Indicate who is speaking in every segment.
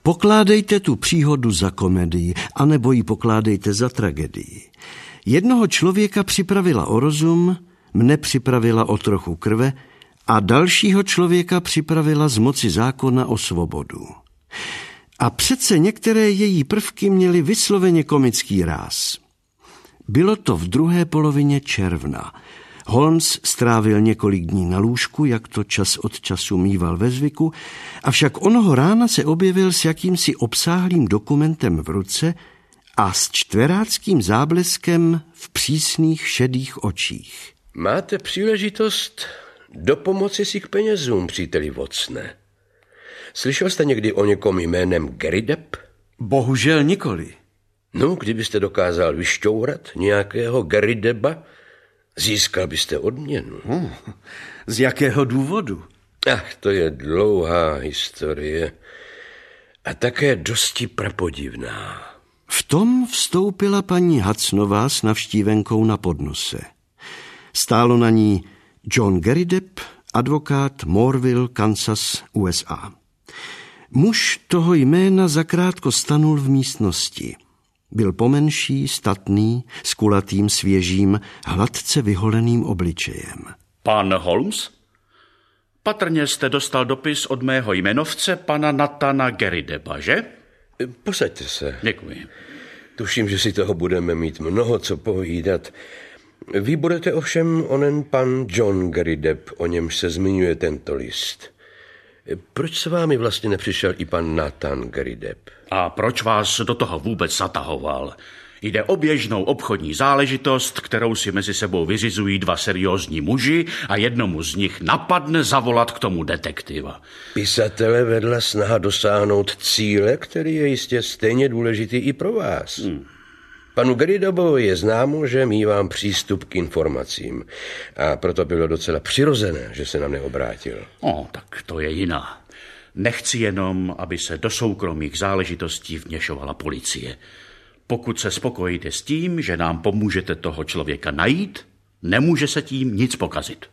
Speaker 1: Pokládejte tu příhodu za komedii, anebo ji pokládejte za tragedii. Jednoho člověka připravila o rozum, mne připravila o trochu krve a dalšího člověka připravila z moci zákona o svobodu. A přece některé její prvky měly vysloveně komický ráz. Bylo to v druhé polovině června. Holmes strávil několik dní na lůžku, jak to čas od času míval ve zvyku, avšak onoho rána se objevil s jakýmsi obsáhlým dokumentem v ruce a s čtveráckým zábleskem v přísných šedých očích.
Speaker 2: Máte příležitost dopomoci si k penězům, příteli Watsone. Slyšel jste někdy o někom jménem Gary Depp?
Speaker 1: Bohužel nikoli.
Speaker 2: No, kdybyste dokázal vyšťourat nějakého Gary Deppa, získal byste odměnu.
Speaker 1: Z jakého důvodu?
Speaker 2: Ach, to je dlouhá historie a také dosti prapodivná.
Speaker 1: V tom vstoupila paní Hudsonová s navštívenkou na podnose. Stálo na ní John Gary Depp, advokát, Moreville, Kansas, USA. Muž toho jména zakrátko stanul v místnosti. Byl pomenší, statný, s kulatým, svěžím, hladce vyholeným obličejem.
Speaker 3: Pan Holmes? Patrně jste dostal dopis od mého jmenovce, pana Nathana Gary Deppa, že?
Speaker 2: Posaďte se.
Speaker 3: Děkuji.
Speaker 2: Tuším, že si toho budeme mít mnoho co povídat. Vy budete ovšem onen pan John Gary Depp, o němž se zmiňuje tento list. Proč se vámi vlastně nepřišel i pan Nathan Gary Depp?
Speaker 3: A proč vás do toho vůbec zatahoval? Jde o běžnou obchodní záležitost, kterou si mezi sebou vyřizují dva seriózní muži a jednomu z nich napadne zavolat k tomu detektiva.
Speaker 2: Pisatele vedla snaha dosáhnout cíle, který je jistě stejně důležitý i pro vás. Panu Gary Deppovi je známo, že mívám přístup k informacím a proto bylo docela přirozené, že se na mne obrátil.
Speaker 3: Tak to je jiná. Nechci jenom, aby se do soukromých záležitostí vměšovala policie. Pokud se spokojíte s tím, že nám pomůžete toho člověka najít, nemůže se tím nic pokazit.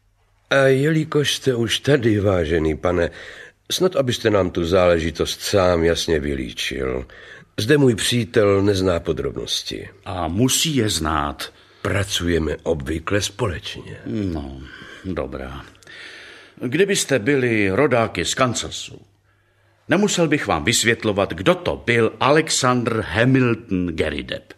Speaker 2: A jelikož jste už tady, vážený pane, snad abyste nám tu záležitost sám jasně vylíčil. Zde můj přítel nezná podrobnosti.
Speaker 3: A musí je znát.
Speaker 2: Pracujeme obvykle společně.
Speaker 3: No, dobrá. Kdybyste byli rodáky z Kansasu, nemusel bych vám vysvětlovat, kdo to byl Alexander Hamilton Gary Depp.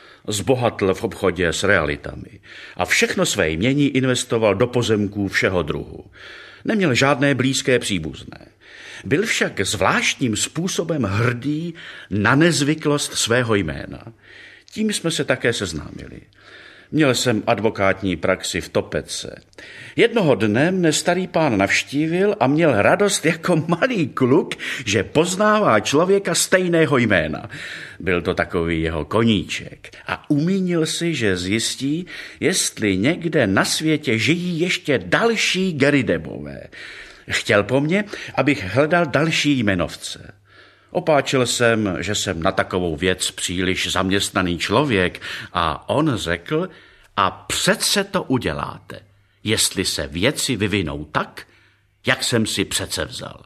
Speaker 3: Zbohatl v obchodě s realitami a všechno své jmění investoval do pozemků všeho druhu. Neměl žádné blízké příbuzné. Byl však zvláštním způsobem hrdý na nezvyklost svého jména. Tím jsme se také seznámili. Měl jsem advokátní praxi v Topece. Jednoho dne mne starý pán navštívil a měl radost jako malý kluk, že poznává člověka stejného jména. Byl to takový jeho koníček a umínil si, že zjistí, jestli někde na světě žijí ještě další Gary Deppové. Chtěl po mně, abych hledal další jmenovce. Opáčil jsem, že jsem na takovou věc příliš zaměstnaný člověk a on řekl, a přece to uděláte, jestli se věci vyvinou tak, jak jsem si přece vzal.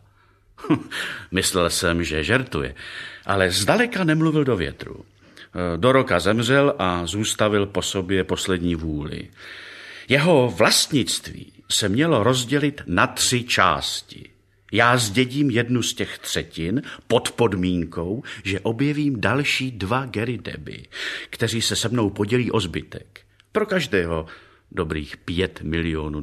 Speaker 3: Myslel jsem, že žertuje, ale zdaleka nemluvil do větru. Do roka zemřel a zůstavil po sobě poslední vůli. Jeho vlastnictví se mělo rozdělit na 3 části. Já zdědím 1 z těch 3 pod podmínkou, že objevím další 2 Gary Deppy, kteří se se mnou podělí o zbytek. Pro každého dobrých $5 milionů.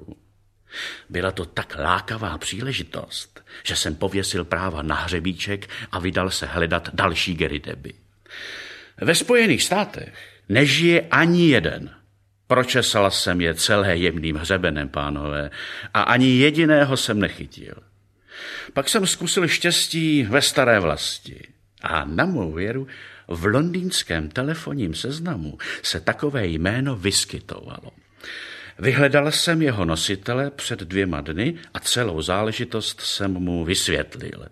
Speaker 3: Byla to tak lákavá příležitost, že jsem pověsil práva na hřebíček a vydal se hledat další Gary Deppy. Ve Spojených státech nežije ani jeden. Pročesal jsem je celé jemným hřebenem, pánové, a ani jediného jsem nechytil. Pak jsem zkusil štěstí ve staré vlasti a na mou věru v londýnském telefonním seznamu se takové jméno vyskytovalo. Vyhledal jsem jeho nositele před 2 dny a celou záležitost jsem mu vysvětlil.